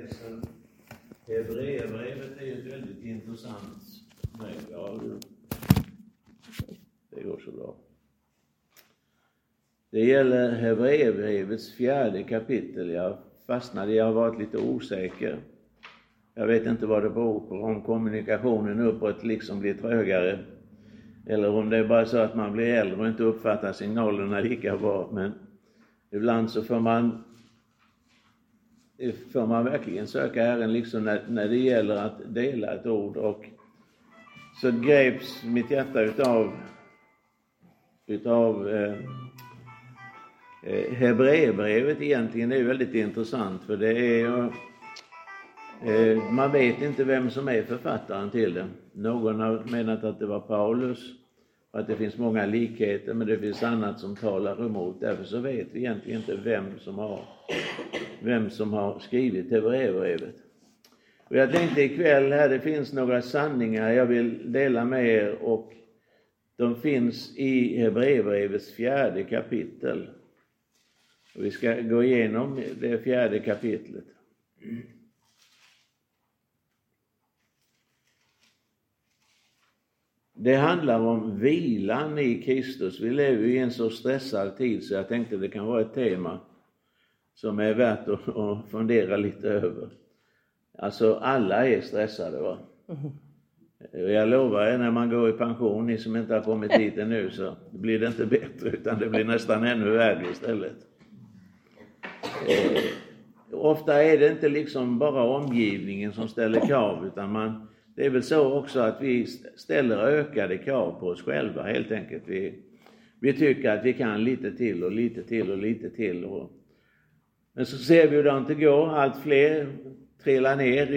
läser Hebreerbrevet är ju ett väldigt intressant brev. Ja, det går så bra. Det gäller Hebreerbrevets 4:e kapitel. Jag har varit lite osäker. Jag vet inte vad det beror på, om kommunikationen uppåt liksom blir trögare. Eller om det är bara så att man blir äldre och inte uppfattar signalerna lika bra. Men ibland så får man verkligen söka Herren liksom när det gäller att dela ett ord. Och så greps mitt hjärta utav Hebreerbrevet egentligen. Det är väldigt intressant, för det är man vet inte vem som är författaren till det. Någon har menat att det var Paulus, att det finns många likheter, men det finns annat som talar emot. Därför så vet vi egentligen inte vem som har skrivit Hebreerbrevet. Och jag tänkte ikväll här, det finns några sanningar jag vill dela med er, och de finns i Hebreerbrevets 4:e kapitel. Och vi ska gå igenom det 4:e kapitlet. Det handlar om vilan i Kristus. Vi lever i en så stressad tid, så jag tänkte det kan vara ett tema som är värt att fundera lite över. Alltså alla är stressade, va? Jag lovar er, när man går i pension, ni som inte har kommit hit ännu, så blir det inte bättre, utan det blir nästan ännu värre istället. Ofta är det inte liksom bara omgivningen som ställer krav, utan det är väl så också att vi ställer ökade krav på oss själva helt enkelt. Vi tycker att vi kan lite till och lite till och lite till. Men så ser vi hur det inte går. Allt fler trillar ner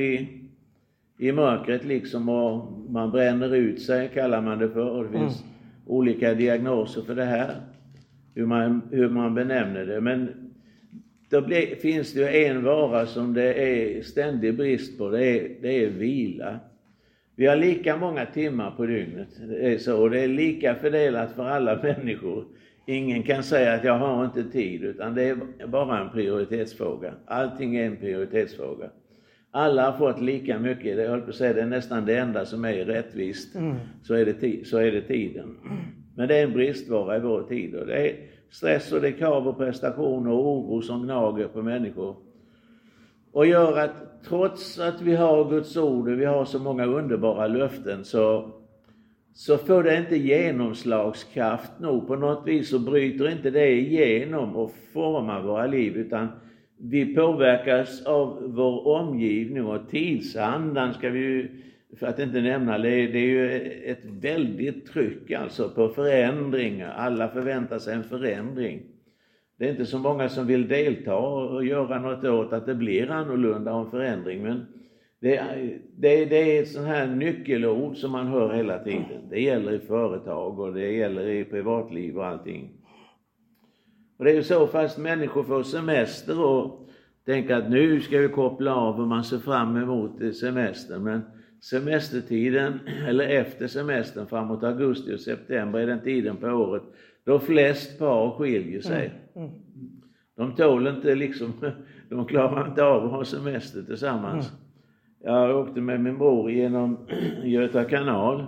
i mörkret liksom, och man bränner ut sig, kallar man det för. Och det finns olika diagnoser för det här. Hur man benämner det. Men då finns det ju en vara som det är ständig brist på. Det är vila. Vi har lika många timmar på dygnet. Det är så, och det är lika fördelat för alla människor. Ingen kan säga att jag har inte tid, utan det är bara en prioritetsfråga. Allting är en prioritetsfråga. Alla har fått lika mycket. Jag höll på att säga, det är nästan det enda som är rättvist. Så är det tiden. Men det är en bristvara i vår tid. Och det är stress och det är krav och prestation och oro som gnager på människor. Och gör att trots att vi har Guds ord och vi har så många underbara löften, så får det inte genomslagskraft nog. På något vis så bryter inte det igenom och formar våra liv, utan vi påverkas av vår omgivning och tidsandan, ska vi ju, för att inte nämna det är ju ett väldigt tryck alltså på förändringar. Alla förväntar sig en förändring. Det är inte så många som vill delta och göra något åt att det blir annorlunda om förändring. Men det är ett sån här nyckelord som man hör hela tiden. Det gäller i företag och det gäller i privatliv och allting. Och det är ju så, fast människor får semester och tänker att nu ska vi koppla av och man ser fram emot semestern. Men semestertiden, eller efter semestern framåt augusti och september, är den tiden på året då flest par skiljer sig. De tål inte liksom, de klarar inte av att ha semester tillsammans. Jag åkte med min bror genom Göta kanal.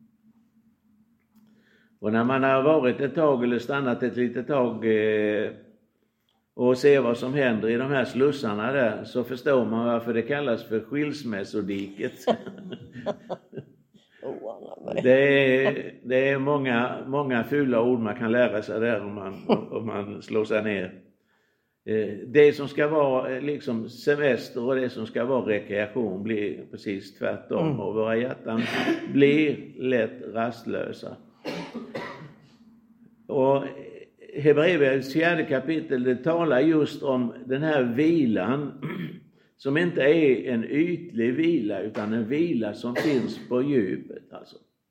Och när man har varit ett tag eller stannat ett litet tag och ser vad som händer i de här slussarna där, så förstår man varför det kallas för skilsmässodiket. Det är många fula ord man kan lära sig där om man slår sig ner. Det som ska vara liksom semester och det som ska vara rekreation blir precis tvärtom. Och våra hjärtan blir lätt rastlösa. Och Hebreerbrevets 4:e kapitel, det talar just om den här vilan som inte är en ytlig vila, utan en vila som finns på djupet. Alltså.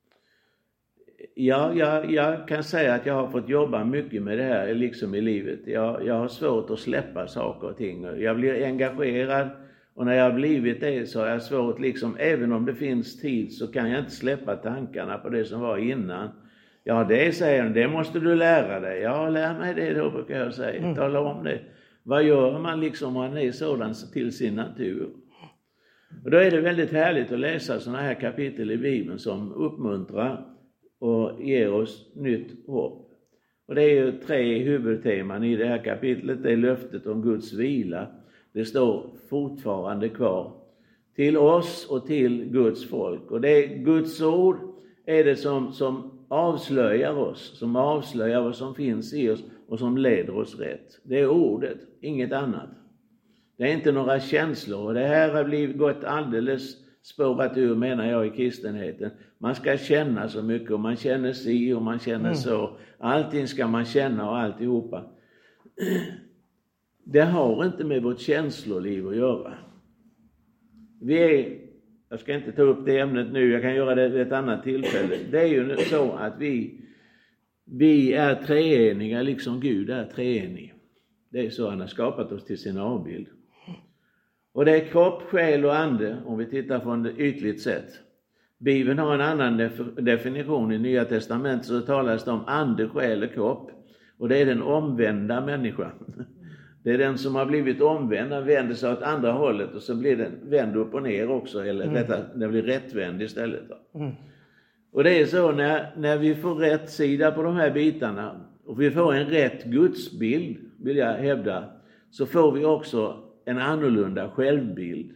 Jag kan säga att jag har fått jobba mycket med det här liksom i livet. Jag har svårt att släppa saker och ting. Jag blir engagerad, och när jag har blivit det så har jag svårt liksom, även om det finns tid så kan jag inte släppa tankarna på det som var innan. Ja, det säger de, det måste du lära dig. Ja, lär mig det då, brukar jag säga. Tala om det. Vad gör man liksom om man är sådan till sin natur? Och då är det väldigt härligt att läsa sådana här kapitel i Bibeln som uppmuntrar och ger oss nytt hopp. Och det är ju 3 huvudteman i det här kapitlet. Det är löftet om Guds vila. Det står fortfarande kvar till oss och till Guds folk. Och det är Guds ord är det som avslöjar oss, som avslöjar vad som finns i oss och som leder oss rätt. Det är ordet, inget annat. Det är inte några känslor, och det här har gått alldeles spårat ur, menar jag, i kristenheten. Man ska känna så mycket, och man känner sig och man känner så. Allting ska man känna och alltihopa. Det har inte med vårt känsloliv att göra. Jag ska inte ta upp det ämnet nu, jag kan göra det vid ett annat tillfälle. Det är ju så att vi är treeniga liksom Gud är treenig. Det är så han har skapat oss till sin avbild. Och det är kropp, själ och ande, om vi tittar från det ytligt sätt. Bibeln har en annan definition. I Nya testamentet så talas det om ande, själ och kropp. Och det är den omvända människan. Det är den som har blivit omvänd, den vänder sig åt andra hållet och så blir den vänd upp och ner också. Eller den blir rättvänd istället. Och det är så när vi får rätt sida på de här bitarna och vi får en rätt gudsbild, vill jag hävda, så får vi också en annorlunda självbild.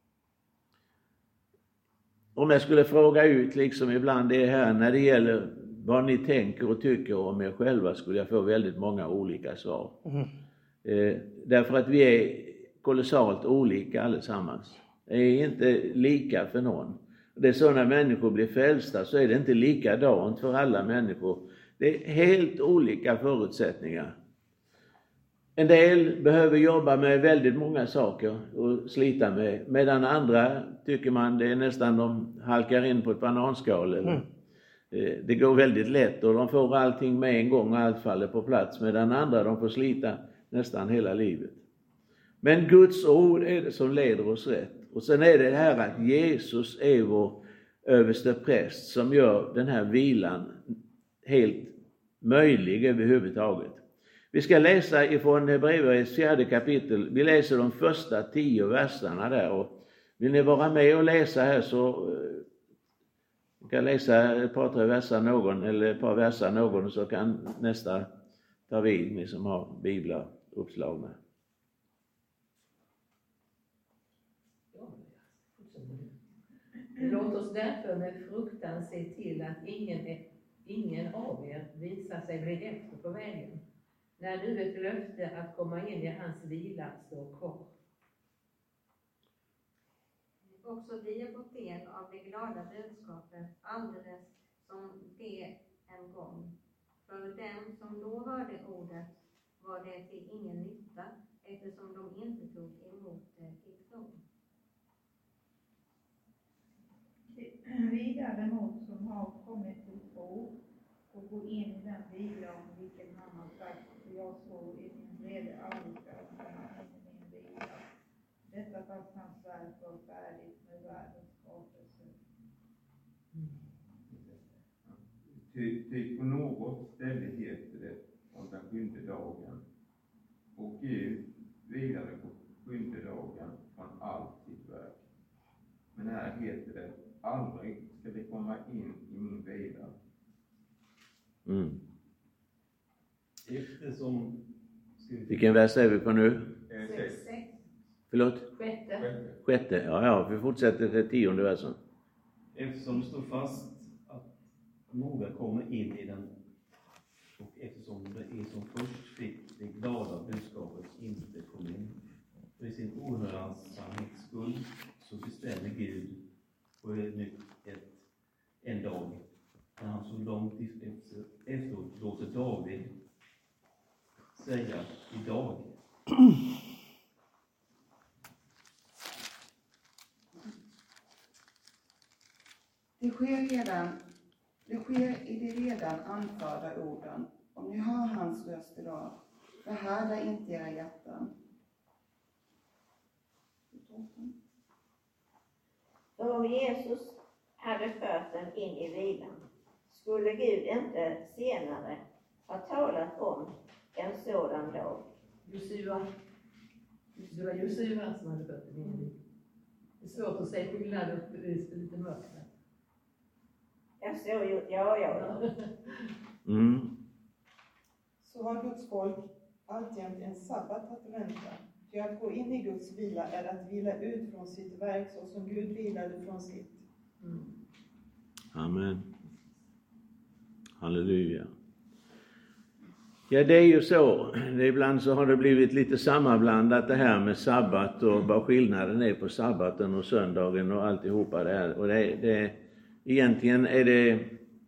Om jag skulle fråga ut liksom ibland det här när det gäller vad ni tänker och tycker om er själva, skulle jag få väldigt många olika svar. Därför att vi är kolossalt olika allesammans. Det är inte lika för någon. Det är så när människor blir frälsta så är det inte likadant för alla människor. Det är helt olika förutsättningar. En del behöver jobba med väldigt många saker och slita med. Medan andra tycker man det är nästan de halkar in på ett bananskal. Eller. Det går väldigt lätt och de får allting med en gång och allt faller på plats. Medan andra de får slita nästan hela livet. Men Guds ord är det som leder oss rätt. Och sen är det här att Jesus är vår överste präst som gör den här vilan helt möjlig överhuvudtaget. Vi ska läsa ifrån Hebreerbrevets 4 kapitel. Vi läser de första 10 verserna där. Och vill ni vara med och läsa här så ni kan läsa ett par verser någon och så kan nästa ta vid, ni som har biblar uppslagna. Låt oss därför med fruktan se till att ingen av er visar sig bli efter på vägen. När du ett löfte att komma in i hans vila står kvar. Också vi har fått del av det glada budskapet alldeles som det en gång. För dem som då hörde ordet var det till ingen nytta eftersom de inte tog emot det i tro. Vi däremot som har kommit till tro och gå in i den vila om vilken han har sagt, jag såg i min vrede aldrig ska komma in i min vila. Detta fast hans verk var färdigt med världens skapelse. Ty på något ställe heter det om den 7:e dagen. Och Gud vilade på 7:e dagen från allt sitt verk. Men här heter det, aldrig ska det komma in i min vila. Eftersom... Vilken vers är vi på nu? 6. Förlåt? 6:e. Ja, vi fortsätter till 10:e versen. Eftersom det står fast att några kommer in i den och eftersom det är som först fick det glada budskapet inte kom in. För sin ohörsamhets skull så bestämmer Gud på en dag när han så långt efteråt låter David säga idag. Det sker i de redan anförda orden. Om ni hör hans röst idag, förhärda inte era hjärtan. För om Jesus hade fört dem in i vilan, skulle Gud inte senare ha talat om en sådan dag. Josua Det var ju syran som hade fött den in i vilan. Det är svårt att se skillnad upp lite mörkt. Jag såg ju, ja. Mm. Så har Guds folk alltjämt en sabbat att vänta. För att gå in i Guds vila är att vila ut från sitt verk så som Gud vilade från sitt. Amen. Halleluja. Ja, det är ju så. Ibland så har det blivit lite sammanblandat det här med sabbat och vad skillnaden är på sabbaten och söndagen och alltihopa det här. Och egentligen är det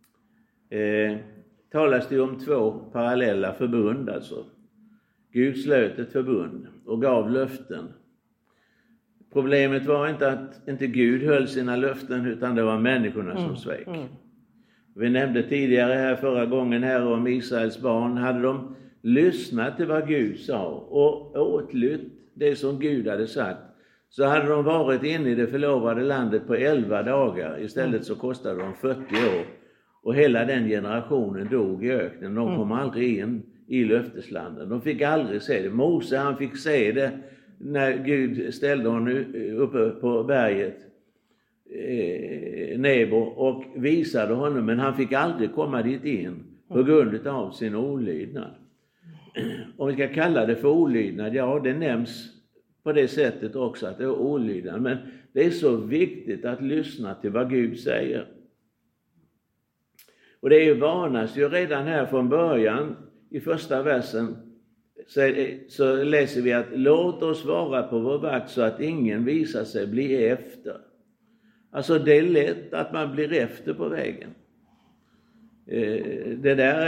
talas det om två parallella förbund alltså. Gud slöt ett förbund och gav löften. Problemet var inte att inte Gud höll sina löften utan det var människorna som svek. Vi nämnde tidigare här förra gången här om Israels barn. Hade de lyssnat till vad Gud sa och åtlytt det som Gud hade sagt, så hade de varit inne i det förlovade landet på 11 dagar. Istället så kostade de 40 år. Och hela den generationen dog i öknen. De kom aldrig in i löfteslanden. De fick aldrig se det. Mose, han fick se det när Gud ställde honom uppe på berget Nebo och visade honom, men han fick aldrig komma dit in på grund av sin olydnad. Om vi ska kalla det för olydnad, ja, det nämns på det sättet också att det är olydnad, men det är så viktigt att lyssna till vad Gud säger. Och det varnas ju redan här från början i första versen, så läser vi att låt oss vara på vår vakt så att ingen visar sig bli efter. Alltså det är lätt att man blir efter på vägen. Det där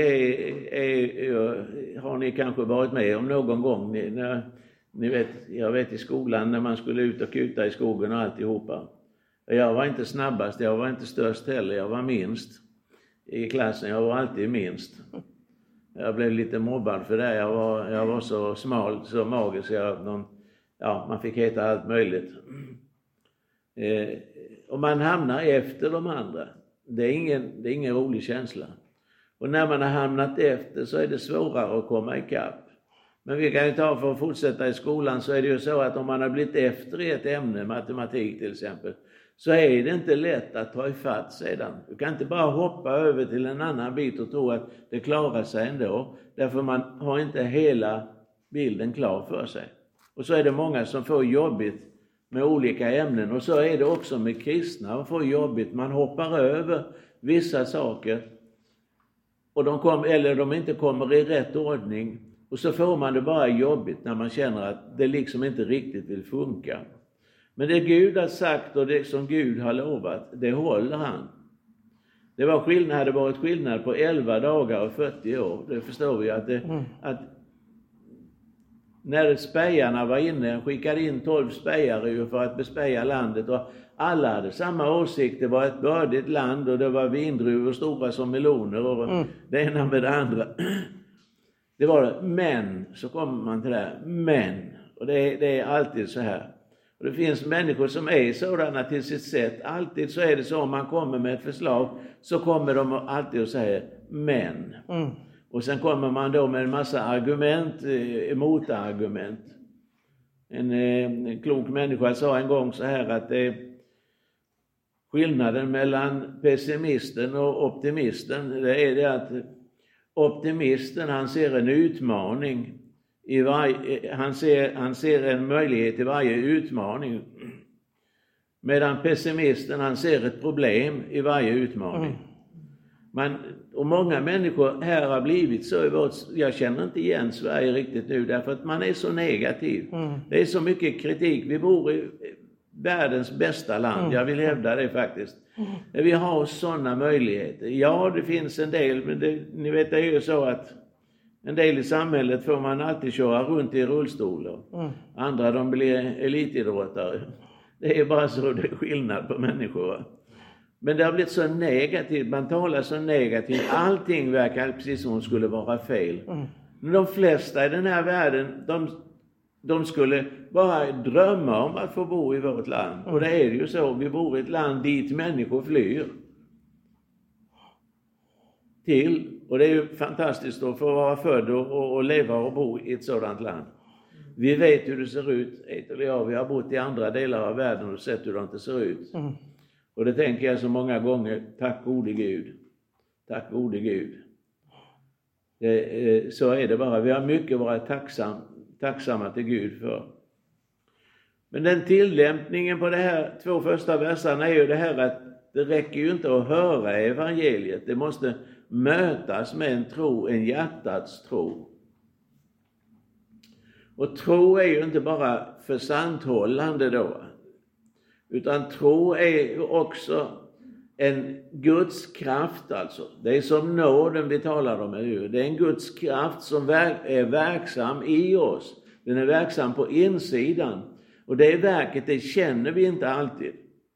har ni kanske varit med om någon gång. Ni vet, jag vet i skolan när man skulle ut och kuta i skogen och alltihopa. Jag var inte snabbast, jag var inte störst heller, jag var minst i klassen. Jag var alltid minst. Jag blev lite mobbad för det. Jag var så smal, så mager så man fick heta allt möjligt. Och man hamnar efter de andra. Det är ingen rolig känsla. Och när man har hamnat efter så är det svårare att komma ikapp. Men vi kan ju ta för att fortsätta i skolan, så är det ju så att om man har blivit efter i ett ämne, matematik till exempel, så är det inte lätt att ta ifatt sedan. Du kan inte bara hoppa över till en annan bit och tro att det klarar sig ändå. Därför man har inte hela bilden klar för sig. Och så är det många som får jobbigt med olika ämnen. Och så är det också med kristna. Man får jobbigt. Man hoppar över vissa saker. Och de inte kommer i rätt ordning. Och så får man det bara jobbigt när man känner att det liksom inte riktigt vill funka. Men det Gud har sagt och det som Gud har lovat, det håller han. Hade varit skillnad på 11 dagar och 40 år. Det förstår vi att när spejarna var inne, skickade in 12 spejare för att bespeja landet, och alla hade samma åsikt. Det var ett bördigt land och det var vindruvor stora som meloner och det ena med det andra. Det var det. Men, så kommer man till det här. Men, och det är alltid så här. Och det finns människor som är sådana till sitt sätt. Alltid så är det så, om man kommer med ett förslag så kommer de alltid att säga men. Och sen kommer man då med en massa argument, motargument. En klok människa sa en gång så här att skillnaden mellan pessimisten och optimisten, det är det att optimisten, han ser en utmaning han ser en möjlighet i varje utmaning. Medan pessimisten, han ser ett problem i varje utmaning. Och många människor här har blivit så. Jag känner inte igen Sverige riktigt nu, därför att man är så negativ. Det är så mycket kritik. Vi bor i världens bästa land. Jag vill hävda det faktiskt. Vi har sådana möjligheter. Ja, det finns en del, men ni vet, det är ju så att en del i samhället får man alltid köra runt i rullstolar. Andra, de blir elitidrottare. Det är bara så, det är skillnad på människor. Men det har blivit så negativt, man talar så negativt. Allting verkar precis som om det skulle vara fel. Men de flesta i den här världen, de skulle bara drömma om att få bo i vårt land. Och det är ju så, vi bor i ett land dit människor flyr till. Och det är ju fantastiskt att få vara född och leva och bo i ett sådant land. Vi vet hur det ser ut. Eller jag, vi har bott i andra delar av världen och sett hur det inte ser ut. Och det tänker jag så många gånger, tack gode Gud. Tack gode Gud. Så är det bara. Vi har mycket att vara tacksamma till Gud för. Men den tillämpningen på de här 2 första verserna är ju det här att det räcker ju inte att höra evangeliet. Det måste mötas med en tro, en hjärtats tro. Och tro är ju inte bara försanthållande då. Utan tro är också en Guds kraft alltså. Det är som nåden vi talar om. Det är en Guds kraft som är verksam i oss. Den är verksam på insidan. Och det verket, det känner vi inte alltid.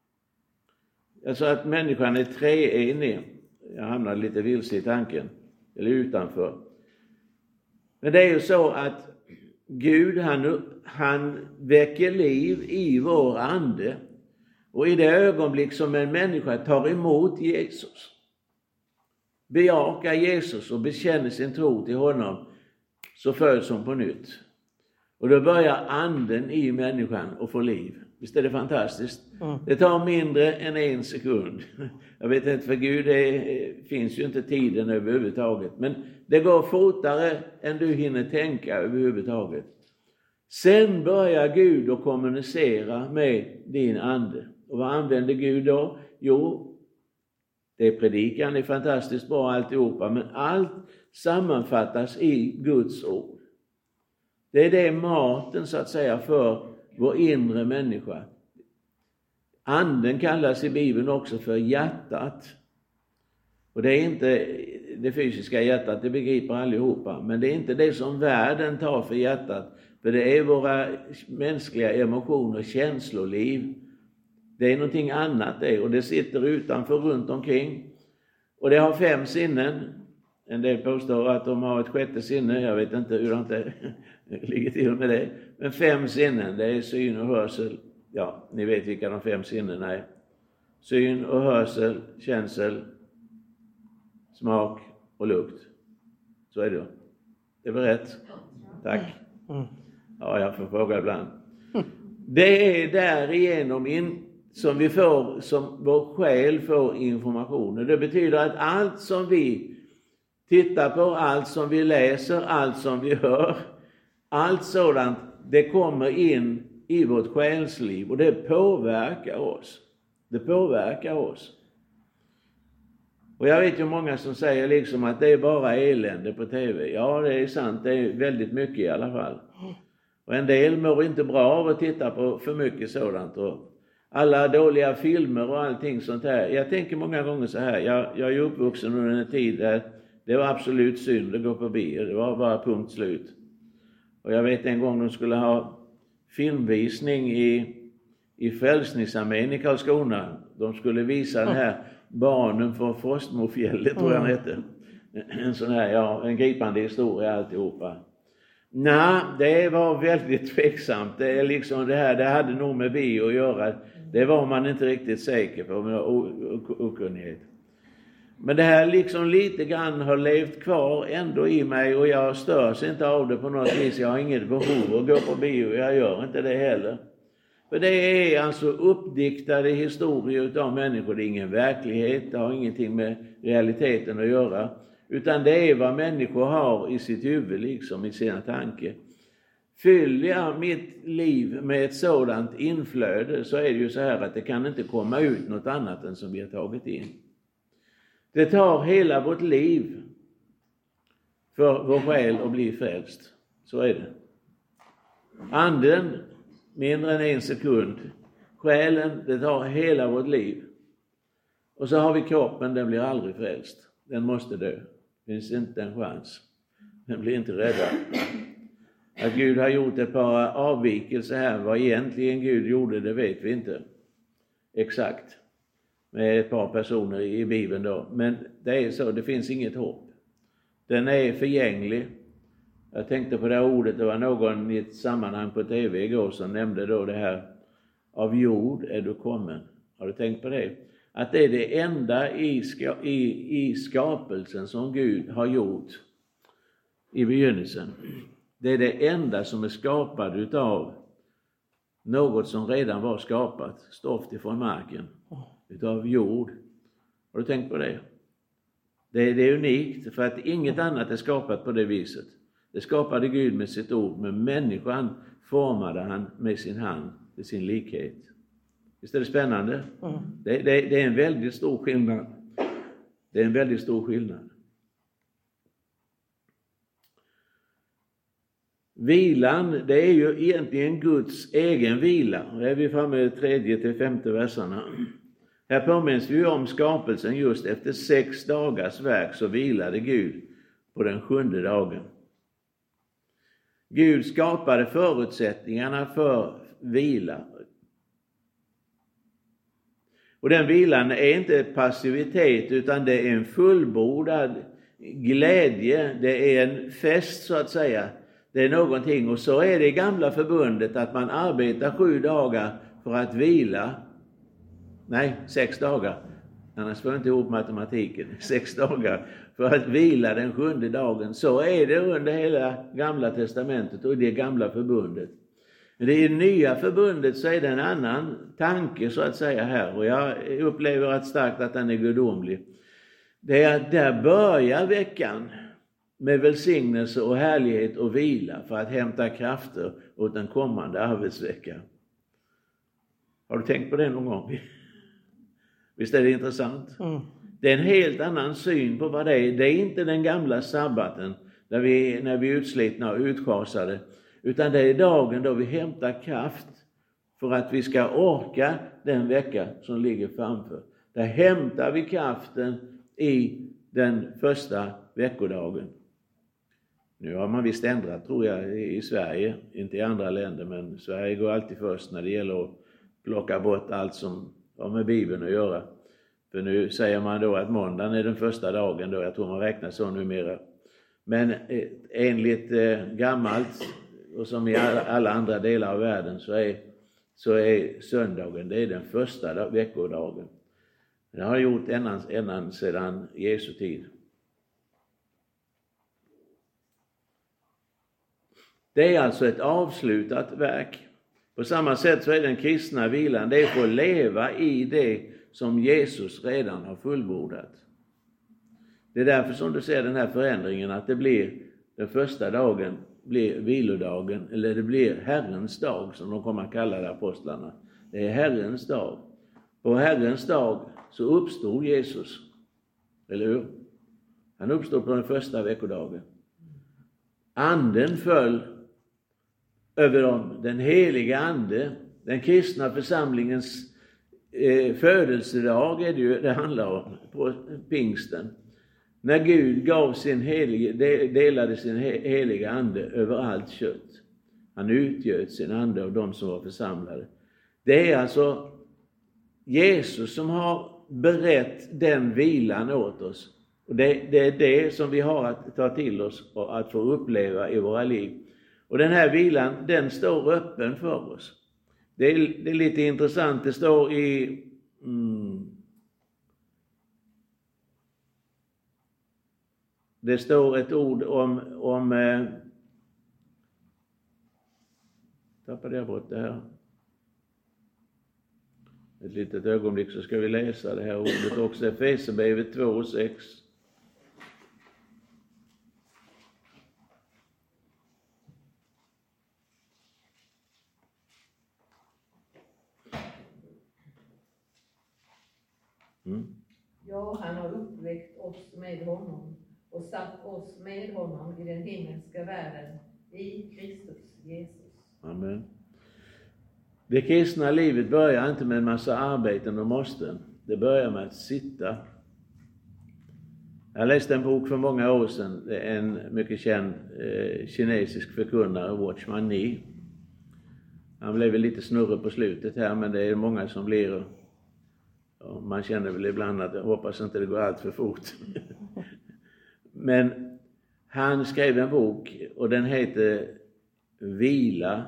Alltså att människan är treenig. Jag hamnar lite vilse i tanken. Eller utanför. Men det är ju så att Gud han väcker liv i vår ande. Och i det ögonblick som en människa tar emot Jesus, bejakar Jesus och bekänner sin tro till honom, så föds hon på nytt. Och då börjar anden i människan att få liv. Visst är det fantastiskt? Det tar mindre än 1 sekund. Jag vet inte, för Gud finns ju inte tiden överhuvudtaget. Men det går fortare än du hinner tänka överhuvudtaget. Sen börjar Gud att kommunicera med din ande. Och vad använder Gud då? Jo, det är predikan, det är fantastiskt bra alltihopa. Men allt sammanfattas i Guds ord. Det är det maten så att säga för vår inre människa. Anden kallas i Bibeln också för hjärtat. Och det är inte det fysiska hjärtat, det begriper allihopa. Men det är inte det som världen tar för hjärtat. För det är våra mänskliga emotioner, känsloliv. Det är någonting annat det. Och det sitter utanför, runt omkring. Och det har 5 sinnen. En del påstår att de har ett 6:e sinne. Jag vet inte hur det ligger till med det. Men 5 sinnen, det är syn och hörsel. Ja, ni vet vilka de 5 sinnen är. Syn och hörsel, känsel, smak och lukt. Så är det. Det var rätt. Tack. Ja, jag får fråga ibland. Det är därigenom som vi får, som vår själ får information. Det betyder att allt som vi tittar på, allt som vi läser, allt som vi hör, allt sådant, det kommer in i vårt själsliv och det påverkar oss. Det påverkar oss. Och jag vet ju många som säger liksom att det är bara elände på tv. Ja, det är sant. Det är väldigt mycket i alla fall. Och en del mår inte bra av att titta på för mycket sådant. Och alla dåliga filmer och allting sånt här. Jag tänker många gånger så här. Jag är ju uppvuxen under en tid där det var absolut synd att gå på bio. Det var bara punkt slut. Och jag vet en gång de skulle ha filmvisning i Frälsningsarmén i Karlskrona. De skulle visa den här Barnen från Frostmofjället, tror jag han hette. En sån här, en gripande historia alltihopa. Nej, det var väldigt tveksamt. Det är liksom det här, det hade nog med bio att göra. Det var man inte riktigt säker på med okunnighet. Men det här liksom lite grann har levt kvar ändå i mig och jag störs inte av det på något vis. Jag har inget behov att gå på bio, jag gör inte det heller. För det är alltså uppdiktade historier av människor, det är ingen verklighet, det har ingenting med realiteten att göra. Utan det är vad människor har i sitt huvud, liksom i sina tankar. Fyller jag mitt liv med ett sådant inflöde så är det ju så här att det kan inte komma ut något annat än som vi har tagit in. Det tar hela vårt liv för vår själ att bli frälst. Så är det. Anden, mindre än 1 sekund. Själen, det tar hela vårt liv. Och så har vi kroppen, den blir aldrig frälst. Den måste dö. Det finns inte en chans. Den blir inte räddad. Att Gud har gjort ett par avvikelser här. Vad egentligen Gud gjorde, det vet vi inte. Exakt. Med ett par personer i Bibeln då. Men det är så, det finns inget hopp. Den är förgänglig. Jag tänkte på det här ordet, det var någon i ett sammanhang på tv igår som nämnde då det här: av jord är du kommen. Har du tänkt på det? Att det är det enda i skapelsen som Gud har gjort i begynnelsen. Det är det enda som är skapat utav något som redan var skapat. Stoft ifrån marken. Utav jord. Har du tänkt på det? Det är unikt för att inget annat är skapat på det viset. Det skapade Gud med sitt ord. Men människan formade han med sin hand. I sin likhet. Visst är det spännande? Det är en väldigt stor skillnad. Det är en väldigt stor skillnad. Vilan, det är ju egentligen Guds egen vila. Och är vi framme i 3-5 verserna. Här påminns vi om skapelsen. Just efter 6 dagars verk så vilade Gud på den 7:e dagen. Gud skapade förutsättningarna för vila. Och den vilan är inte passivitet utan det är en fullbordad glädje. Det är en fest så att säga. Det är någonting, och så är det i gamla förbundet att man arbetar 7 dagar för att vila. Nej, 6 dagar. Annars får jag inte ihop matematiken. 6 dagar för att vila den 7:e dagen. Så är det under hela gamla testamentet och i det gamla förbundet. Men i det nya förbundet så är det en annan tanke så att säga här. Och jag upplever att starkt att den är gudomlig. Det är att där börjar veckan med välsignelse och härlighet och vila för att hämta krafter åt den kommande arbetsveckan. Har du tänkt på det någon gång? Visst är det intressant? Det är en helt annan syn på vad det är. Det är inte den gamla sabbaten när vi är utslitna och utschasade. Utan det är dagen då vi hämtar kraft för att vi ska orka den vecka som ligger framför. Där hämtar vi kraften i den första veckodagen. Nu har man visst ändrat tror jag i Sverige, inte i andra länder, men Sverige går alltid först när det gäller att plocka bort allt som har med Bibeln att göra. För nu säger man då att måndagen är den första dagen då, jag tror man räknar så numera. Men enligt gammalt och som i alla andra delar av världen så är söndagen, det är den första veckodagen. Det har gjort ända sedan Jesu tid. Det är alltså ett avslutat verk. På samma sätt så är den kristna vilan, det är för att leva i det som Jesus redan har fullbordat. Det är därför som du ser den här förändringen att det blir den första dagen blir vilodagen, eller det blir Herrens dag som de kommer att kalla det apostlarna. Det är Herrens dag. På Herrens dag så uppstod Jesus. Eller hur? Han uppstod på den första veckodagen. Anden föll över dem. Den heliga ande, den kristna församlingens födelsedag är det ju det handlar om på pingsten. När Gud gav delade sin heliga ande över allt kött. Han utgöt sin ande av de som var församlade. Det är alltså Jesus som har berett den vilan åt oss. Och det är det som vi har att ta till oss och att få uppleva i våra liv. Och den här vilan, den står öppen för oss. Det är lite intressant, det står i... Det står ett ord om tappade jag bort det här. Ett litet ögonblick så ska vi läsa det här ordet också. Efesierbrevet 2:6. Ja, han har uppväckt oss med honom och satt oss med honom i den himmelska världen i Kristus Jesus. Amen. Det kristna livet börjar inte med en massa arbeten och måsten. Det börjar med att sitta. Jag läste en bok för många år sedan. Det är en mycket känd kinesisk förkunnare, Watchman Nee. Han blev lite snurrig på slutet här, men det är många som blir... Och man känner väl ibland att jag hoppas inte det går allt för fort. Men han skrev en bok och den heter Vila,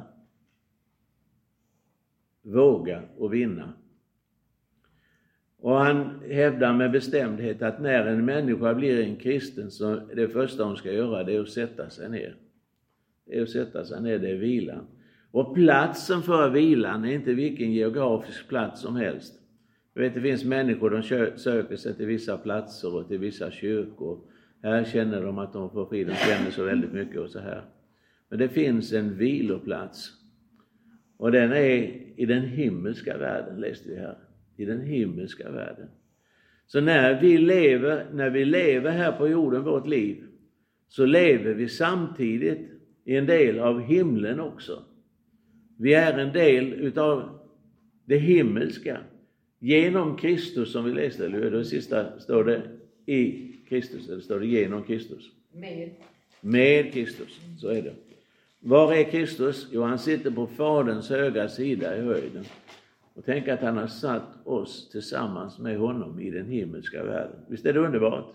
våga och vinna. Och han hävdar med bestämdhet att när en människa blir en kristen så det första hon ska göra det är att sätta sig ner. Det är att sätta sig ner, det är vilan. Och platsen för vilan är inte vilken geografisk plats som helst. Jag vet, det finns människor, de söker sig till vissa platser och till vissa kyrkor. Här känner de att de får frid, de känner så väldigt mycket och så här. Men det finns en viloplats. Och den är i den himmelska världen, läste vi här. I den himmelska världen. Så när vi lever här på jorden, vårt liv, så lever vi samtidigt i en del av himlen också. Vi är en del utav det himmelska. Genom Kristus, som vi läste, eller det sista står det i Kristus, eller står det genom Kristus? Med Kristus, så är det. Var är Kristus? Jo, han sitter på Faderns högra sida i höjden. Och tänk att han har satt oss tillsammans med honom i den himmelska världen. Visst är det underbart?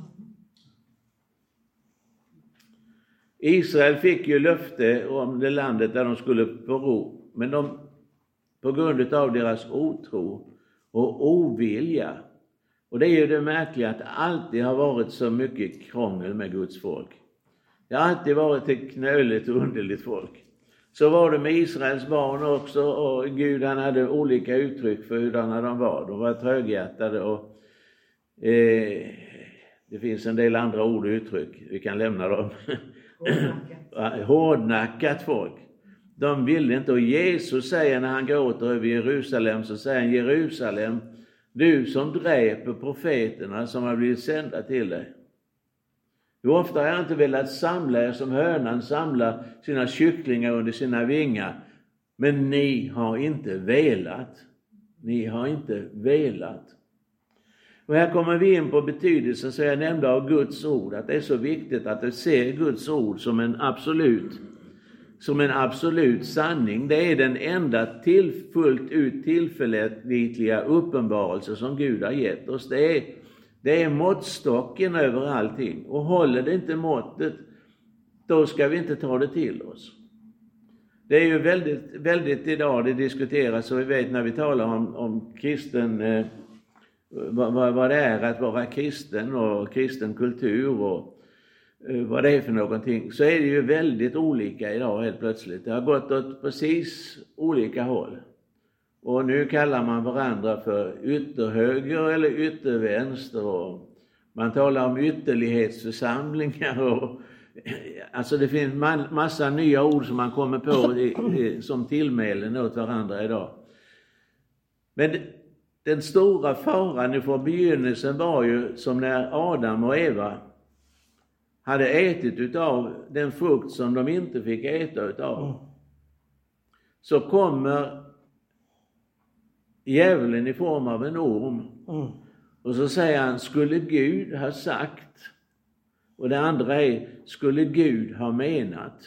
Israel fick ju löfte om det landet där de skulle få ro. Men på grund av deras otro och ovilja. Och det är ju det märkliga att det alltid har varit så mycket krångel med Guds folk. Det har alltid varit ett knöligt och underligt folk. Så var det med Israels barn också, och Gud, han hade olika uttryck för hurdana de var. De var tröghjärtade och det finns en del andra ord och uttryck. Vi kan lämna dem. Hårdnackat folk. De ville inte, och Jesus säger när han gråter över Jerusalem, så säger han: Jerusalem, du som dräper profeterna som har blivit sända till dig. Hur ofta har jag inte velat samla er som hönan samlar sina kycklingar under sina vingar. Men ni har inte velat. Ni har inte velat. Och här kommer vi in på betydelsen, så jag nämnde, av Guds ord. Att det är så viktigt att du ser Guds ord som en absolut sanning. Det är den enda fullt ut tillförlitliga uppenbarelse som Gud har gett oss. Det är måttstocken över allting. Och håller det inte måttet, då ska vi inte ta det till oss. Det är ju väldigt, väldigt idag det diskuteras, så vi vet när vi talar om kristen, vad det är att vara kristen och kristen kultur och vad det är för någonting, så är det ju väldigt olika idag helt plötsligt. Det har gått åt precis olika håll. Och nu kallar man varandra för ytterhöger eller yttervänster, och man talar om ytterlighetsförsamlingar, och alltså det finns massa nya ord som man kommer på som tillmälen åt varandra idag. Men den stora faran ifrån begynnelsen var ju som när Adam och Eva hade ätit utav den frukt som de inte fick äta utav. Så kommer djävulen i form av en orm. Och så säger han: skulle Gud ha sagt? Och det andra är: skulle Gud ha menat?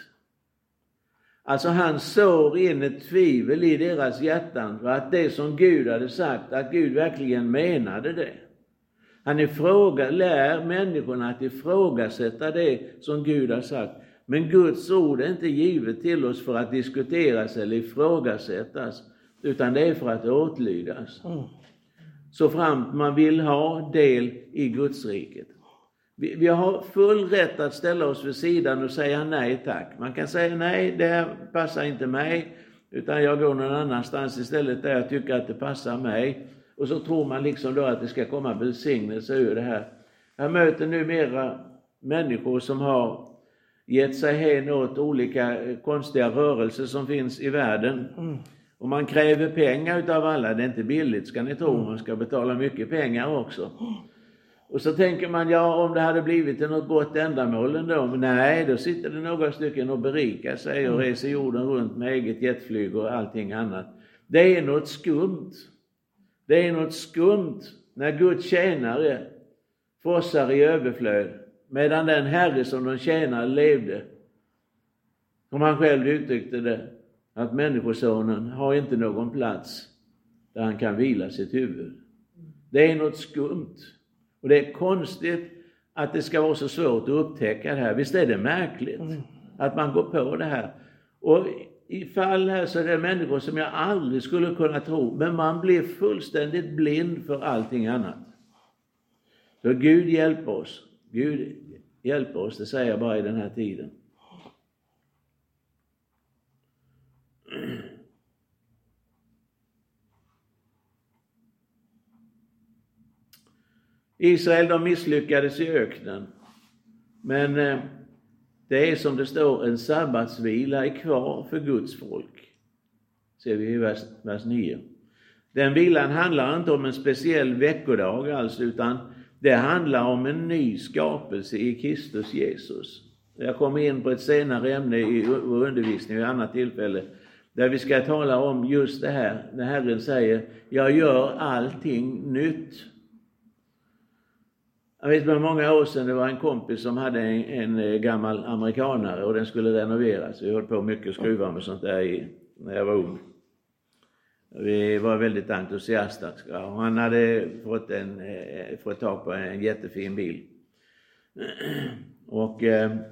Alltså han sår in ett tvivel i deras hjärtan för att det som Gud hade sagt, att Gud verkligen menade det. Han lär människorna att ifrågasätta det som Gud har sagt. Men Guds ord är inte givet till oss för att diskuteras eller ifrågasättas, utan det är för att åtlydas. Så framt man vill ha del i Guds riket. Vi har full rätt att ställa oss vid sidan och säga nej tack. Man kan säga nej, det här passar inte mig, utan jag går någon annanstans istället där jag tycker att det passar mig. Och så tror man liksom då att det ska komma välsignelse ur det här. Jag möter numera människor som har gett sig hän åt olika konstiga rörelser som finns i världen. Och man kräver pengar utav alla. Det är inte billigt, ska ni tro. Man ska betala mycket pengar också. Och så tänker man, ja, om det hade blivit något gott ändamål ändå. Men nej, då sitter det några stycken och berikar sig och reser jorden runt med eget jetflyg och allting annat. Det är något skumt. Det är något skumt när Guds tjänare fossar i överflöd, medan den herre som de tjänar levde, som han själv uttryckte det, att människosonen har inte någon plats där han kan vila sitt huvud. Det är något skumt. Och det är konstigt att det ska vara så svårt att upptäcka det här. Visst är det märkligt att man går på det här. Och i fall här så är det människor som jag aldrig skulle kunna tro. Men man blir fullständigt blind för allting annat. Så Gud hjälper oss. Gud hjälper oss, det säger jag bara i den här tiden. Israel, de misslyckades i öknen. Men det är som det står, en sabbatsvila är kvar för Guds folk. Ser vi i vers 9. Den vilan handlar inte om en speciell veckodag alls, utan det handlar om en ny skapelse i Kristus Jesus. Jag kommer in på ett senare ämne i vår undervisning vid ett annat tillfälle, där vi ska tala om just det här. När Herren säger, jag gör allting nytt. Jag vet för många år sedan, det var en kompis som hade en gammal amerikanare och den skulle renoveras. Vi höll på mycket att skruva med sånt där när jag var ung. Vi var väldigt entusiastiska och han hade fått tag på en jättefin bil. Och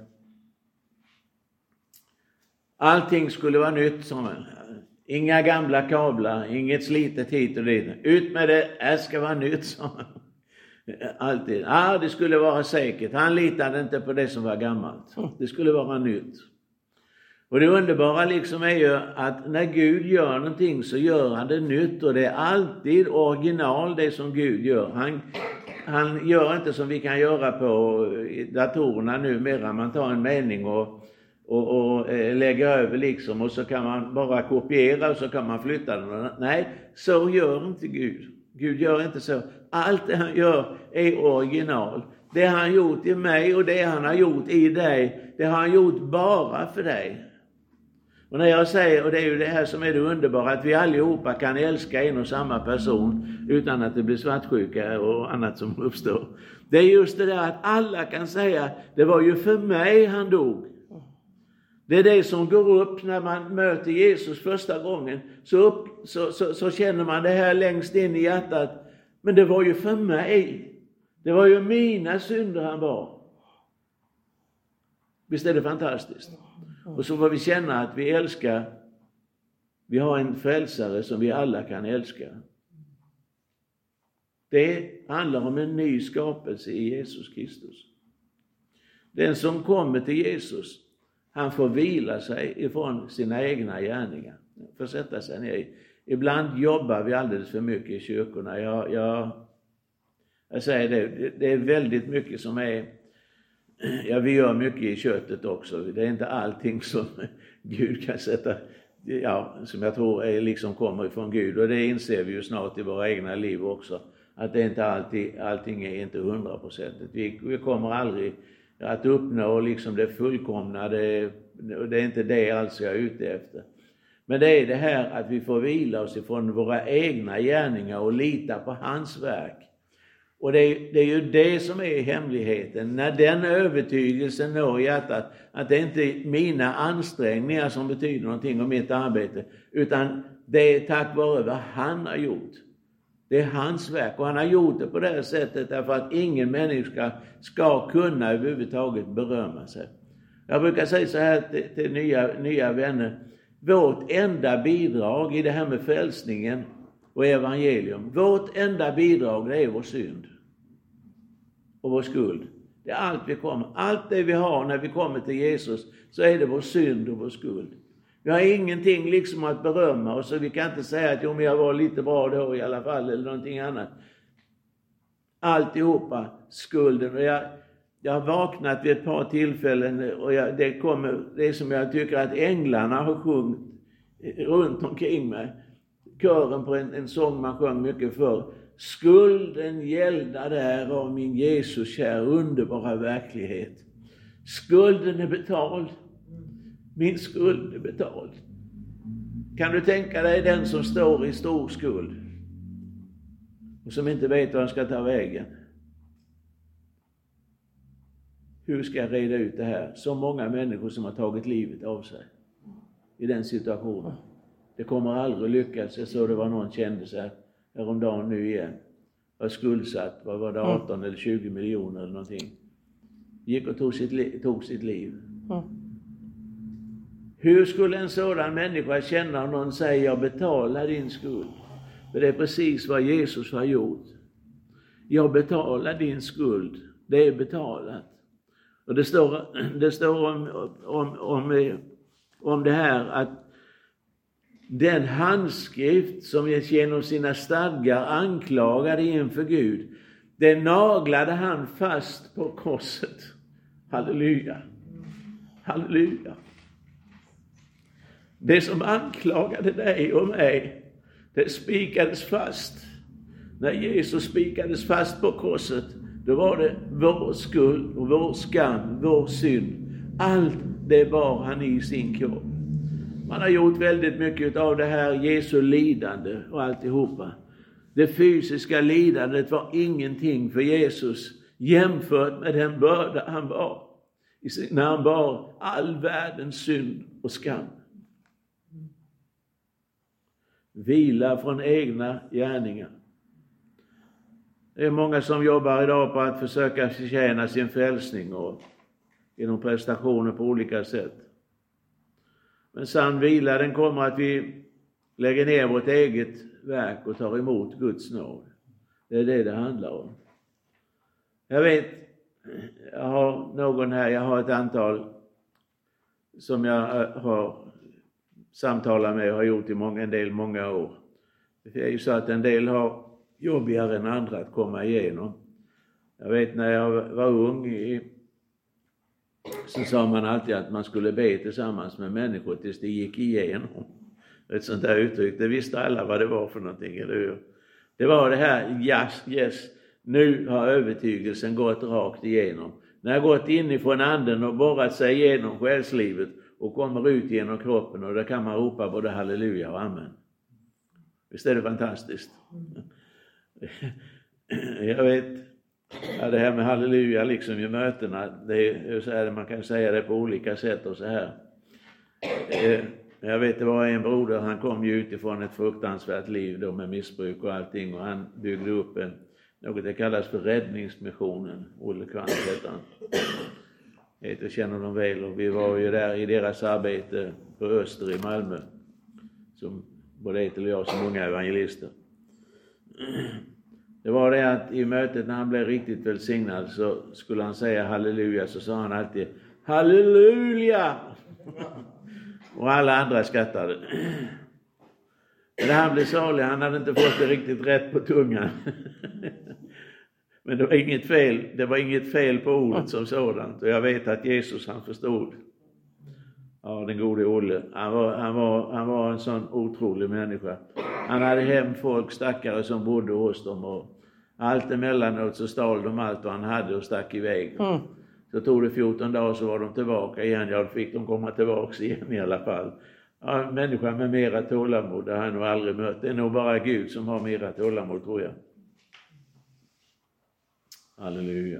allting skulle vara nytt, som han. Inga gamla kablar, inget slitet hit och dit. Ut med det ska vara nytt, som han. Alltid. Det skulle vara säkert. Han litade inte på det som var gammalt. Det skulle vara nytt. Och det underbara liksom är ju att när Gud gör någonting så gör han det nytt. Och det är alltid original det som Gud gör. Han gör inte som vi kan göra på datorerna numera. Man tar en mening och lägger över liksom. Och så kan man bara kopiera och så kan man flytta den. Nej, så gör inte Gud. Gud gör inte så. Allt det han gör är original. Det han gjort i mig och det han har gjort i dig, det har han gjort bara för dig. Och när jag säger, och det är ju det här som är det underbara, att vi allihopa kan älska en och samma person utan att det blir svartsjuka och annat som uppstår. Det är just det där att alla kan säga, det var ju för mig han dog. Det är det som går upp när man möter Jesus första gången. Så känner man det här längst in i hjärtat. Men det var ju för mig. Det var ju mina synder han var. Visst är det fantastiskt? Och så får vi känna att vi älskar. Vi har en frälsare som vi alla kan älska. Det handlar om en ny skapelse i Jesus Kristus. Den som kommer till Jesus, han får vila sig ifrån sina egna gärningar. Får sätta sig ner. Ibland jobbar vi alldeles för mycket i kyrkorna. Jag säger det är väldigt mycket som är... Ja, vi gör mycket i köttet också. Det är inte allting som Gud kan sätta... Ja, som jag tror är liksom kommer ifrån Gud. Och det inser vi ju snart i våra egna liv också. Att det är inte allting är inte 100%. Vi kommer aldrig att uppnå liksom det fullkomna. Det är inte det alls jag är ute efter. Men det är det här att vi får vila oss ifrån våra egna gärningar och lita på hans verk. Och det är ju det som är hemligheten. När den övertygelsen når hjärtat, att det inte är mina ansträngningar som betyder någonting om mitt arbete, utan det är tack vare vad han har gjort. Det är hans verk, och han har gjort det på det här sättet därför att ingen människa ska kunna överhuvudtaget berömma sig. Jag brukar säga så här till nya vänner. Vårt enda bidrag i det här med frälsningen och evangelium, vårt enda bidrag, det är vår synd och vår skuld. Det är allt vi kommer. Allt det vi har när vi kommer till Jesus, så är det vår synd och vår skuld. Vi har ingenting liksom att berömma oss, så vi kan inte säga att men jag var lite bra då i alla fall eller någonting annat. Alltihopa skulden. Och jag har vaknat vid ett par tillfällen och det är som jag tycker att änglarna har sjungit runt omkring mig. Kören på en sång man sjöng mycket för. Skulden gällda där av min Jesus kär underbara verklighet. Skulden är betald. Min skuld är betald. Kan du tänka dig den som står i stor skuld och som inte vet vad han ska ta vägen? Hur ska jag reda ut det här? Så många människor som har tagit livet av sig i den situationen. Det kommer aldrig lyckas. Jag såg det var någon kände sig häromdagen nu igen. Var skuldsatt. Vad var det? 18 eller 20 miljoner eller någonting. Gick och tog sitt liv. Hur skulle en sådan människa känna om någon säger jag betalar din skuld? För det är precis vad Jesus har gjort. Jag betalar din skuld. Det är betalat. Och det står om det här att den handskrift som genom sina stadgar anklagade inför Gud, Det naglade han fast på korset. Halleluja. Halleluja. Det som anklagade dig och mig, det spikades fast. När Jesus spikades fast på korset, då var det vår skuld och vår skam, vår synd. Allt det bar han i sin kropp. Man har gjort väldigt mycket av det här Jesu lidande och alltihopa. Det fysiska lidandet var ingenting för Jesus jämfört med den börda han bar. När han bar all världens synd och skam. Vila från egna gärningar. Det är många som jobbar idag på att försöka förtjäna sin frälsning och genom prestationer på olika sätt. Men sann vila, den kommer att vi lägger ner vårt eget verk och tar emot Guds nåd. Det är det handlar om. Jag vet, jag har någon här, jag har ett antal som jag har samtalat med och har gjort i många år. Det är ju så att en del har jobbigare än andra att komma igenom. Jag vet när jag var ung så sa man alltid att man skulle be tillsammans med människor tills det gick igenom. Ett sånt där uttryck, det visste alla vad det var för någonting, eller hur? Det var det här, yes, nu har övertygelsen gått rakt igenom. När jag gått inifrån anden och borrat sig igenom själslivet och kommer ut genom kroppen, och där kan man ropa både halleluja och amen. Visst är det fantastiskt? Jag vet, ja, det här med halleluja liksom i mötena, det är så här, man kan säga det på olika sätt och så här. Jag vet, det var en broder, han kom ju utifrån ett fruktansvärt liv då med missbruk och allting, och han byggde upp något det kallas för räddningsmissionen. Olle Kvant heter han. Jag känner dem väl, och vi var ju där i deras arbete på Öster i Malmö, som både Etel och jag som unga evangelister. Det var det att i mötet när han blev riktigt välsignad så skulle han säga halleluja, så sa han alltid halleluja. Och alla andra skrattade. Men han blev salig, han hade inte fått det riktigt rätt på tungan. Men det var inget fel på ordet som sådant. Och jag vet att Jesus, han förstod. Ja, den gode Olle. Han var en sån otrolig människa. Han hade hem folk, stackare som bodde hos dem, och allt emellanåt så stal de allt vad han hade och stack iväg. Så tog det 14 dagar så var de tillbaka igen. Ja, då fick de komma tillbaka igen i alla fall. Ja, människa med mera tålamod, det har jag nog aldrig mött. Det är nog bara Gud som har mera tålamod, tror jag. Halleluja.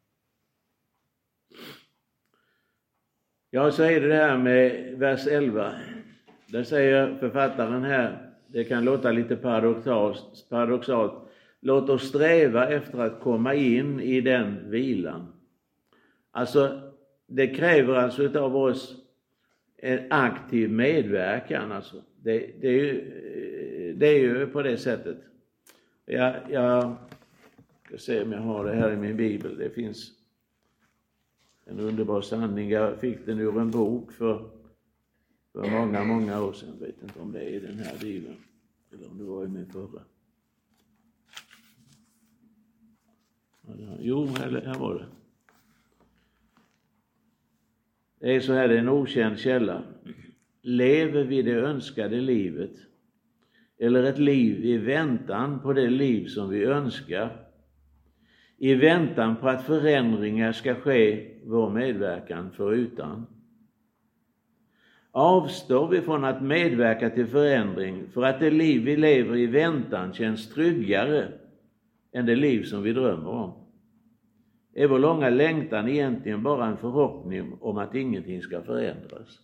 Ja, så är det här med vers 11. Där säger författaren här, det kan låta lite paradoxalt. Låt oss sträva efter att komma in i den vilan. Alltså, det kräver alltså utav oss en aktiv medverkan. Alltså. Det är ju på det sättet. Jag ska se om jag har det här i min bibel. Det finns en underbar sanning. Jag fick den ur en bok för många år sedan. Jag vet inte om det är i den här bibeln eller om det var i min förra. Jo, här var det. Det är så här, det är en okänd källa. Lever vi det önskade livet, eller ett liv i väntan på det liv som vi önskar, i väntan på att förändringar ska ske vår medverkan förutan? Avstår vi från att medverka till förändring för att det liv vi lever i väntan känns tryggare än det liv som vi drömmer om? Är vår långa längtan egentligen bara en förhoppning om att ingenting ska förändras?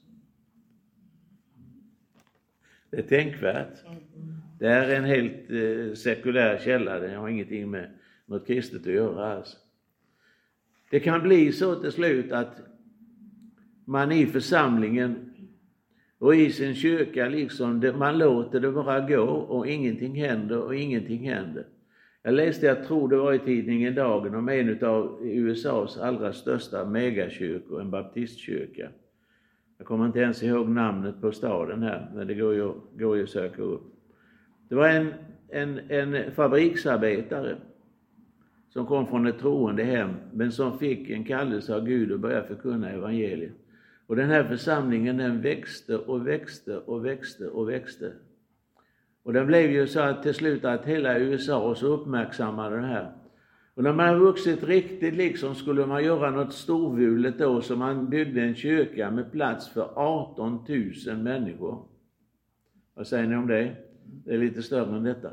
Det är tänkvärt. Det är en helt sekulär källa. Det har ingenting med något kristet att göra alls. Det kan bli så till slut att man i församlingen och i sin kyrka liksom, man låter det bara gå och ingenting händer. Jag läste, jag tror det var i tidningen Dagen, om en av USAs allra största megakyrkor, en baptistkyrka. Jag kommer inte ens ihåg namnet på staden här, men det går ju att söka upp. Det var en fabriksarbetare som kom från ett troende hem, men som fick en kallelse av Gud och började förkunna evangeliet. Och den här församlingen, den växte och växte och växte och växte. Och den blev ju så att till slut att hela USA så uppmärksammade det här. Och när man har vuxit riktigt liksom skulle man göra något storvulet då, så man byggde en kyrka med plats för 18 000 människor. Vad säger ni om det? Det är lite större än detta.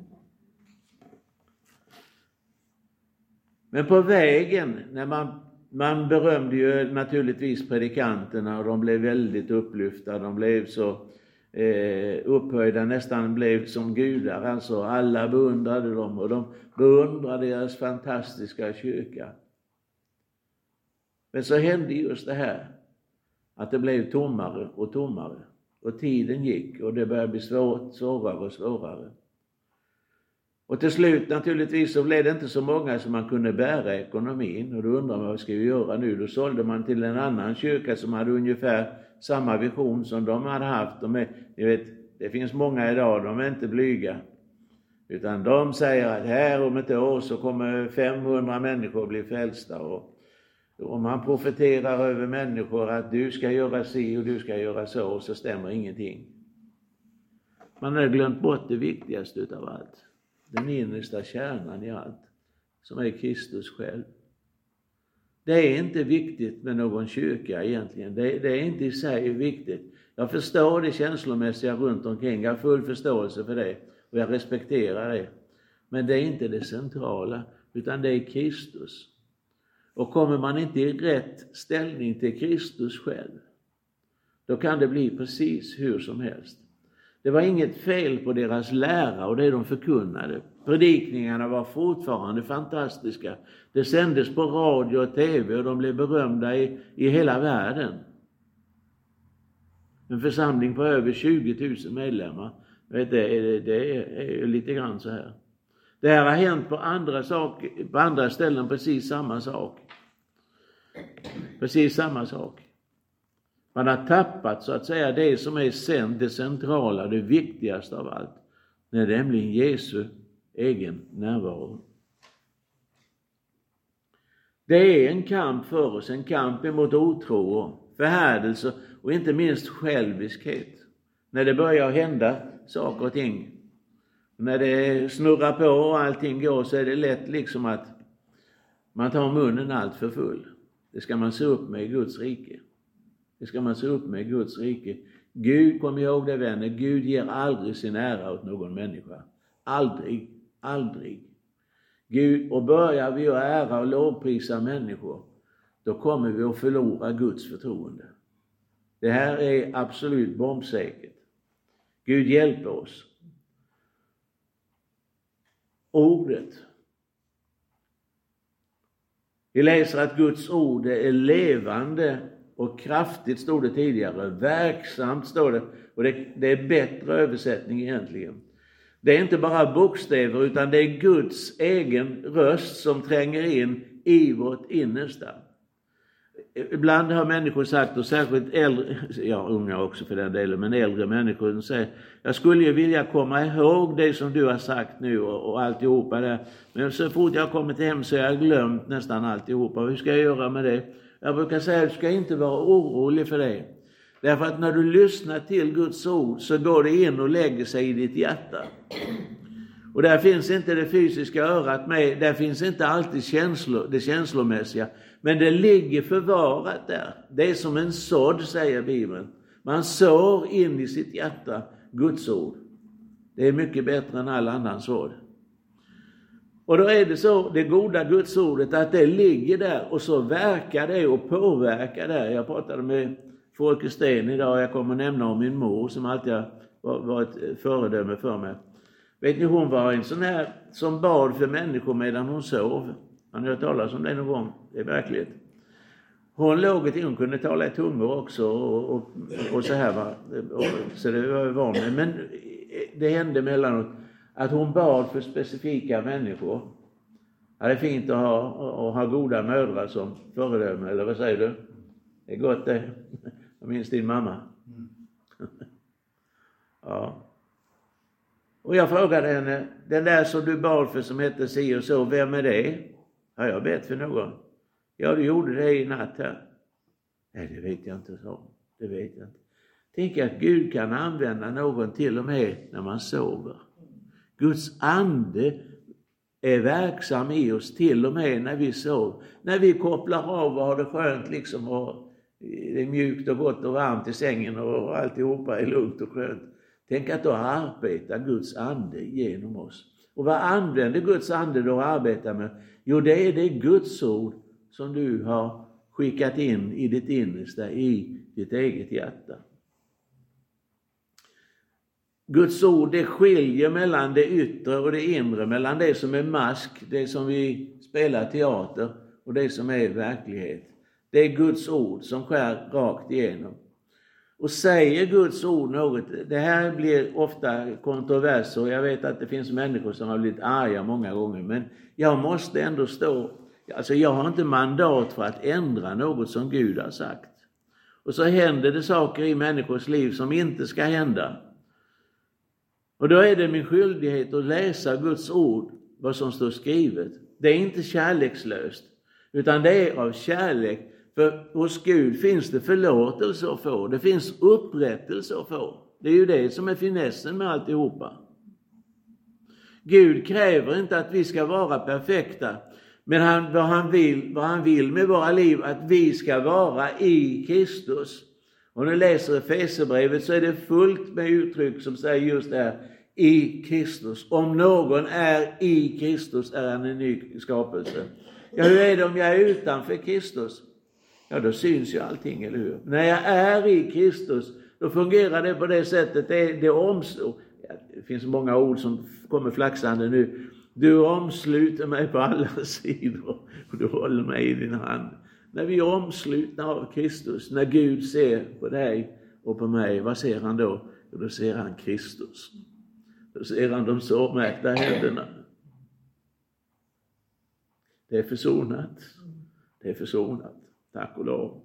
Men på vägen, när man berömde ju naturligtvis predikanterna och de blev väldigt upplyfta. De blev så upphöjda, nästan blev som gudar. Alltså alla beundrade dem och de beundrade deras fantastiska kyrka. Men så hände just det här, att det blev tommare och tommare. Och tiden gick och det började bli svårare och svårare. Och till slut naturligtvis så blev det inte så många som man kunde bära ekonomin. Och då undrar man, vad ska vi göra nu? Då sålde man till en annan kyrka som hade ungefär samma vision som de hade haft. Ni vet, det finns många idag, de är inte blyga. Utan de säger att här om ett år så kommer 500 människor bli frälsta. Och om man profeterar över människor att du ska göra si och du ska göra så stämmer ingenting. Man har glömt bort det viktigaste utav allt. Den innersta kärnan i allt, som är Kristus själv. Det är inte viktigt med någon kyrka egentligen. Det är inte i sig viktigt. Jag förstår det känslomässiga runt omkring. Jag har full förståelse för det. Och jag respekterar det. Men det är inte det centrala, utan det är Kristus. Och kommer man inte i rätt ställning till Kristus själv, då kan det bli precis hur som helst. Det var inget fel på deras lära och det de förkunnade. Predikningarna var fortfarande fantastiska. Det sändes på radio och tv och de blev berömda i hela världen. En församling på över 20 000 medlemmar. Det är lite grann så här. Det här har hänt på andra ställen precis samma sak. Precis samma sak. Man har tappat så att säga det som är det centrala, det viktigaste av allt. Det är nämligen Jesu egen närvaro. Det är en kamp för oss, en kamp emot otro, förhärdelse och inte minst själviskhet. När det börjar hända saker och ting. När det snurrar på och allting går så är det lätt liksom att man tar munnen allt för full. Det ska man se upp med i Guds rike. Det ska man se upp med i Guds rike. Gud, kom ihåg det vänner, Gud ger aldrig sin ära åt någon människa. Aldrig, aldrig. Gud, och börjar vi att ära och lovprisa människor, då kommer vi att förlora Guds förtroende. Det här är absolut bombsäkert. Gud hjälper oss. Ordet. Vi läser att Guds ord är levande och kraftigt, stod det tidigare. Verksamt står det. Och det är bättre översättning egentligen. Det är inte bara bokstäver utan det är Guds egen röst som tränger in i vårt innersta. Ibland har människor sagt, och särskilt äldre, ja unga också för den delen, men äldre människor som säger, jag skulle ju vilja komma ihåg det som du har sagt nu och alltihopa där. Men så fort jag kommer till hem så har jag glömt nästan alltihopa. Hur ska jag göra med det? Jag brukar säga att du ska inte vara orolig för det. Därför att när du lyssnar till Guds ord så går det in och lägger sig i ditt hjärta. Och där finns inte det fysiska örat med, där finns inte alltid det känslomässiga. Men det ligger förvarat där. Det är som en sådd, säger Bibeln. Man sår in i sitt hjärta Guds ord. Det är mycket bättre än all annan sådd. Och då är det så, det goda Guds ordet, att det ligger där och så verkar det och påverkar det. Jag pratade med Folke Sten idag, jag kommer nämna om min mor som alltid var ett föredöme för mig. Vet ni, hon var en sån här som bad för människor medan hon sov. Han har hört talas om det någon gång, det är verkligt. Hon låg hon kunde tala i tungor också och så här va. Så det var vanligt. Men det hände mellanåt att hon bad för specifika människor. Ja, det är fint att ha goda mödrar som föredöme, eller vad säger du? Det är gott det. Jag minns din mamma. Ja. Och jag frågade henne, den där som du bad för som hette si och så, vem är det? Har jag bett för någon? Ja, du gjorde det i natt här. Nej, det vet jag inte, så. Det vet jag inte. Tänk att Gud kan använda någon till och med när man sover. Guds ande är verksam i oss till och med när vi sover. När vi kopplar av och har det skönt liksom, och det är mjukt och gott och varmt i sängen och alltihopa är lugnt och skönt. Tänk att då arbetar Guds ande genom oss. Och vad använder Guds ande då att arbeta med? Jo, det är det Guds ord som du har skickat in i ditt innersta, i ditt eget hjärta. Guds ord, det skiljer mellan det yttre och det inre, mellan det som är mask, det som vi spelar teater, och det som är verklighet. Det är Guds ord som skär rakt igenom. Och säger Guds ord något, det här blir ofta kontroverser, och jag vet att det finns människor som har blivit arga många gånger, men jag måste ändå alltså jag har inte mandat för att ändra något som Gud har sagt. Och så händer det saker i människors liv som inte ska hända. Och då är det min skyldighet att läsa Guds ord, vad som står skrivet. Det är inte kärlekslöst, utan det är av kärlek. För hos Gud finns det förlåtelse att få. Det finns upprättelse att få. Det är ju det som är finessen med alltihopa. Gud kräver inte att vi ska vara perfekta. Men vad han vill med våra liv, att vi ska vara i Kristus. Och när du läser Efesierbrevet så är det fullt med uttryck som säger just det här, i Kristus. Om någon är i Kristus är han en ny skapelse. Ja, hur är det om jag är utanför Kristus? Ja, då syns ju allting, eller hur? När jag är i Kristus, då fungerar det på det sättet. Det omslår. Ja, det finns många ord som kommer flaxande nu. Du omsluter mig på alla sidor och du håller mig i din hand. När vi är omslutna av Kristus, när Gud ser på dig och på mig, vad ser han då? Jo, då ser han Kristus. Då ser han de sårmärkta händerna. Det är försonat. Det är försonat. Tack och lov.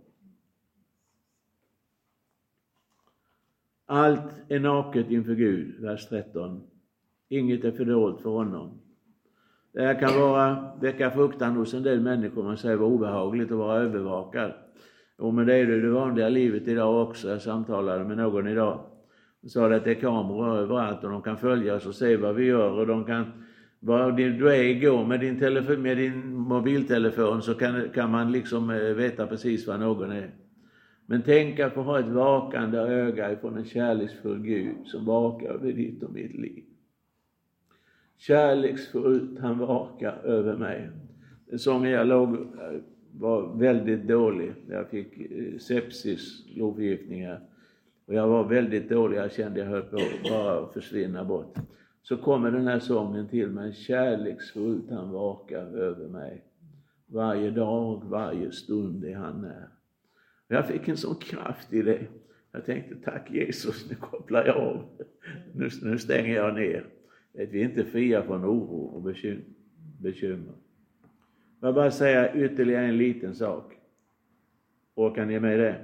Allt är naket inför Gud, vers 13. Inget är fördolt för honom. Det här kan väcka fruktan hos en del människor. Man säger det var obehagligt att vara övervakad. Och men det är det vanliga livet idag också. Jag samtalade med någon idag. Och sa att det är kameror överallt och de kan följa oss och se vad vi gör. Och de kan, var du är igår med din mobiltelefon så kan man liksom veta precis vad någon är. Men tänk att få ha ett vakande öga ifrån en kärleksfull Gud som vakar över ditt och mitt liv. Kärleksfullt han vakar över mig. Den sången jag var väldigt dålig. Jag fick sepsis, blodförgiftningar. Och jag var väldigt dålig. Jag kände jag höll på bara att försvinna bort. Så kommer den här sången till mig. Kärleksfullt han vakar över mig. Varje dag, varje stund är han när. Och jag fick en sån kraft i det. Jag tänkte, tack Jesus, nu kopplar jag av. Nu stänger jag ner. Vi är inte fria från oro och bekymmer. Jag bara säga ytterligare en liten sak. Och kan ni med det?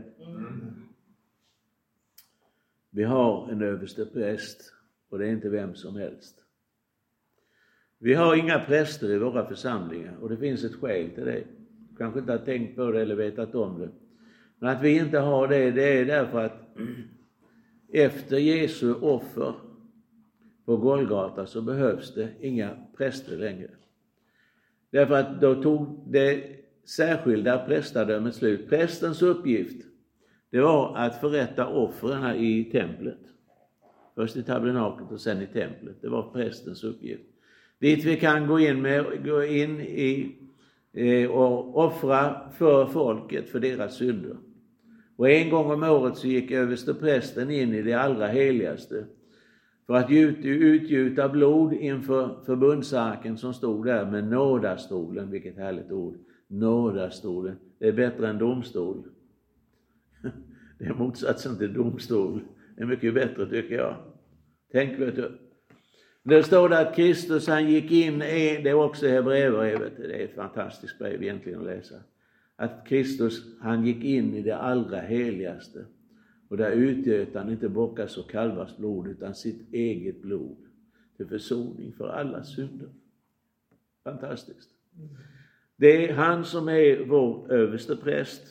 Vi har en överste präst och det är inte vem som helst. Vi har inga präster i våra församlingar och det finns ett skäl till det. Kanske inte har tänkt på det eller vetat om det. Men att vi inte har det är därför att efter Jesu offer på Golgata så behövs det inga präster längre. Därför att då tog det särskilda prästadömet slut. Prästens uppgift, det var att förrätta offren i templet. Först i tabernaklet och sen i templet. Det var prästens uppgift. Dit vi kan gå in och offra för folket för deras synder. Och en gång om året så gick överste prästen in i det allra heligaste. För att utgjuta blod inför förbundsarken som stod där med nådastolen. Vilket härligt ord. Nådastolen. Det är bättre än domstol. Det är motsatsen till domstol. Det är mycket bättre tycker jag. Tänk vet du. Det står det att Kristus han gick in. Det är också Hebreerbrevet. Det är ett fantastiskt brev egentligen att läsa. Att Kristus han gick in i det allra heligaste. Och där utgöt han inte bockas och kalvars blod utan sitt eget blod. till försoning för alla synder. Fantastiskt. Det är han som är vår överste präst.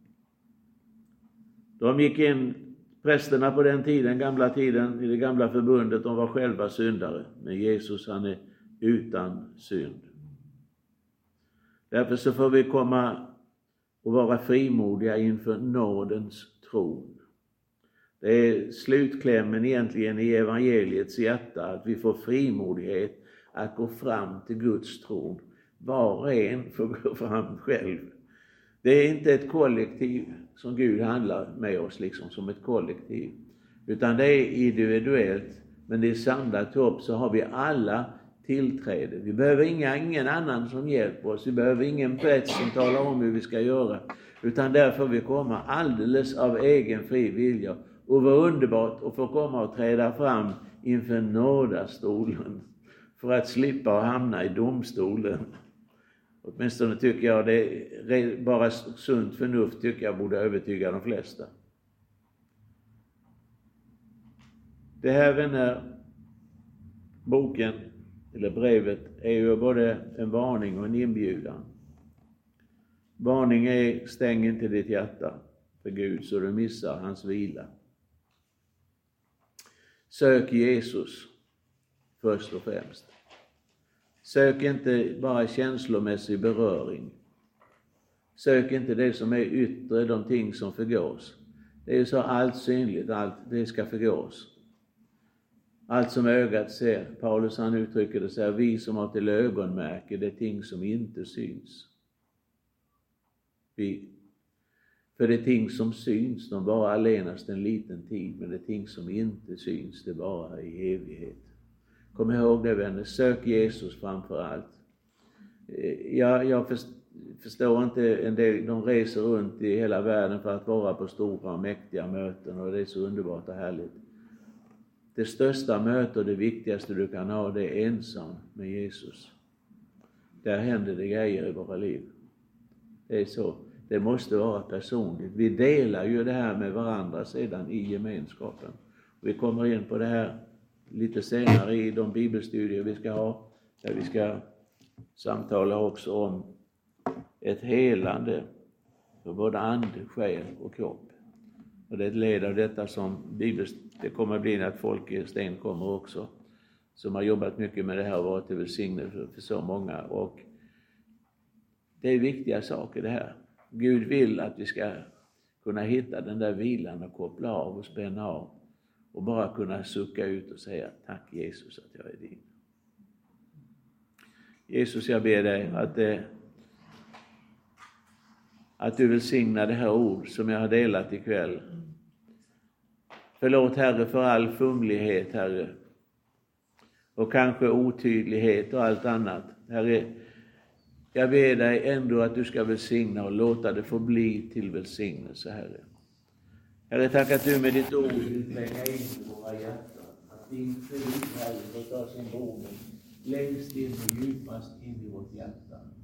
De gick in, prästerna på den tiden, gamla tiden, i det gamla förbundet, de var själva syndare. Men Jesus, han är utan synd. Därför så får vi komma och vara frimodiga inför nådens tron. Det är slutklämmen egentligen i evangeliets hjärta, att vi får frimodighet att gå fram till Guds tron. Var och en får gå fram själv. Det är inte ett kollektiv som Gud handlar med oss liksom som ett kollektiv. Utan det är individuellt, men det är samlat upp så har vi alla tillträde. Vi behöver ingen annan som hjälper oss. Vi behöver ingen präst som talar om hur vi ska göra. Utan där får vi komma alldeles av egen fri vilja. Och vad underbart att få komma och träda fram inför nådastolen. För att slippa hamna i domstolen. Åtminstone tycker jag det är bara sunt förnuft tycker jag borde övertyga de flesta. Det här vänner, boken eller brevet är ju både en varning och en inbjudan. Varning är: stäng inte ditt hjärta för Gud så du missar hans vila. Sök Jesus först och främst. Sök inte bara känslomässig beröring. Sök inte det som är yttre, de ting som förgås. Det är ju så allt synligt, allt det ska förgås. Allt som ögat ser, Paulus han uttrycker det så här: vi som har till ögonmärke det ting som inte syns. För det ting som syns, de bara allenast en liten tid, men det ting som inte syns, det bara i evighet. Kom ihåg det vänner, sök Jesus framför allt. Jag förstår inte en del, de reser runt i hela världen för att vara på stora och mäktiga möten och det är så underbart och härligt. Det största mötet och det viktigaste du kan ha, det är ensam med Jesus. Där händer det grejer i våra liv. Det är så. Det måste vara personligt. Vi delar ju det här med varandra sedan i gemenskapen. Vi kommer in på det här lite senare i de bibelstudier vi ska ha. Där vi ska samtala också om ett helande för både ande, själ och kropp. Och det är ett led av detta som det kommer att bli att Folke kommer också. Som har jobbat mycket med det här och varit till välsignelse för så många. Och det är viktiga saker det här. Gud vill att vi ska kunna hitta den där vilan och koppla av och spänna av. Och bara kunna sucka ut och säga: tack Jesus att jag är din. Jesus, jag ber dig att du välsignar det här ord som jag har delat ikväll. Förlåt Herre för all fumlighet Herre. Och kanske otydlighet och allt annat. Herre, jag ber dig ändå att du ska välsigna och låta det få bli till välsignelse Herre. Herre, tack att du med ditt ord vill tränga in i våra hjärtan. Att din frid Herre får ta sin boning längst in och djupast in i vårt hjärta.